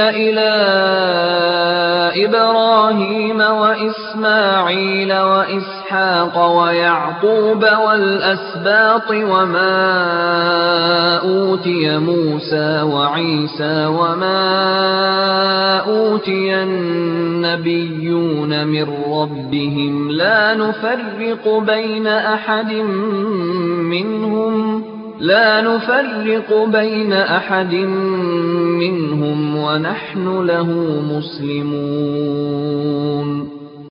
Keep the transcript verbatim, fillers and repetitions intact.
إِلَىٰ إِبْرَاهِيمَ وَإِسْمَاعِيلَ وَإِسْحَاقَ وَيَعْقُوبَ وَالْأَسْبَاطِ وَمَا أُوتِيَ مُوسَىٰ وَعِيسَىٰ وَمَا أُوتِيَ النَّبِيُّونَ مِن رَّبِّهِمْ لَا نُفَرِّقُ بَيْنَ أَحَدٍ مِّنْهُمْ لا نفرق بين أحد منهم ونحن له مسلمون.